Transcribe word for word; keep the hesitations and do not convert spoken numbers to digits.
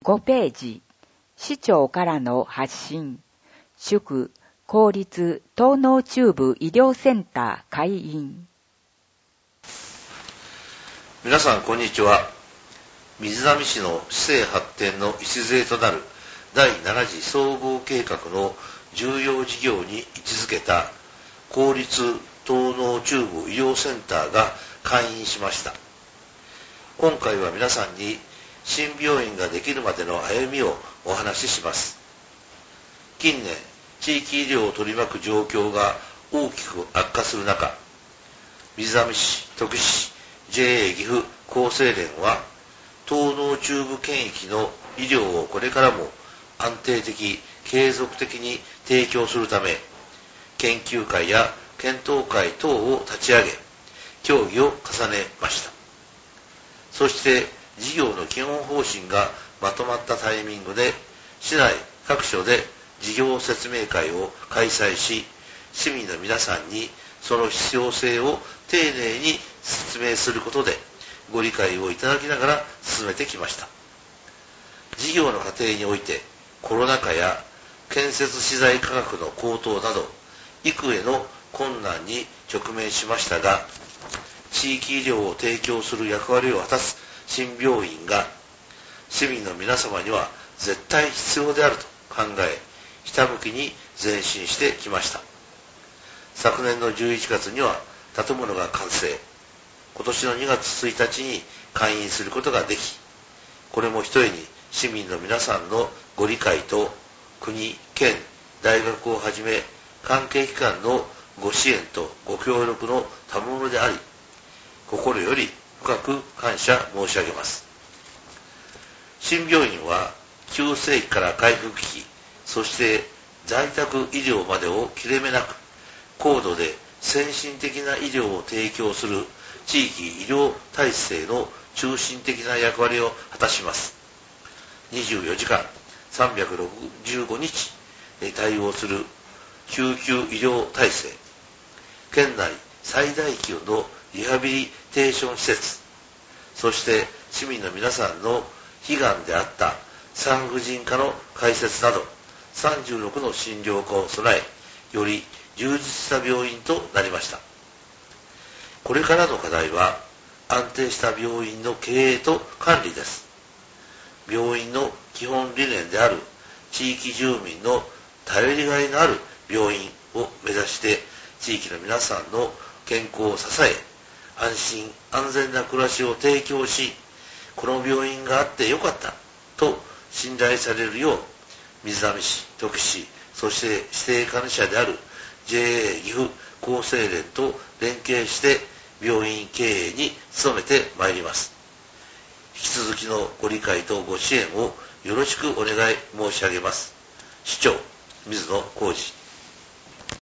ごページ、市長からの発信。祝公立東濃中部医療センター開院。 皆さんこんにちは。瑞浪市の市政発展の礎となるだいなな次総合計画の重要事業に位置づけた公立東濃中部医療センターが開院しました。今回は皆さんに新病院ができるまでの歩みをお話しします。近年、地域医療を取り巻く状況が大きく悪化する中、瑞浪市、徳市、ジェーエー 岐阜厚生連は、東濃中部圏域の医療をこれからも安定的、継続的に提供するため、研究会や検討会等を立ち上げ、協議を重ねました。そして、事業の基本方針がまとまったタイミングで、市内各所で事業説明会を開催し、市民の皆さんにその必要性を丁寧に説明することで、ご理解をいただきながら進めてきました。事業の過程において、コロナ禍や建設資材価格の高騰など、幾重の困難に直面しましたが、地域医療を提供する役割を果たす新病院が市民の皆様には絶対必要であると考え、ひたむきに前進してきました。昨年のじゅういちがつには建物が完成、今年のにがつついたちに開院することができ、これもひとえに市民の皆さんのご理解と国、県、大学をはじめ関係機関のご支援とご協力の賜物であり、心より深く感謝申し上げます。新病院は急性期から回復期、そして在宅医療までを切れ目なく、高度で先進的な医療を提供する地域医療体制の中心的な役割を果たします。にじゅうよじかん、さんびゃくろくじゅうごにち対応する救急医療体制、県内最大級のリハビリテーション施設、そして市民の皆さんの悲願であった産婦人科の開設など、さんじゅうろくの診療科を備え、より充実した病院となりました。これからの課題は、安定した病院の経営と管理です。病院の基本理念である地域住民の頼りがいのある病院を目指して、地域の皆さんの健康を支え、安心安全な暮らしを提供し、この病院があってよかったと信頼されるよう、瑞浪市、徳市、そして指定管理者である ジェーエー 岐阜厚生連と連携して病院経営に努めてまいります。引き続きのご理解とご支援をよろしくお願い申し上げます。市長、水野浩二。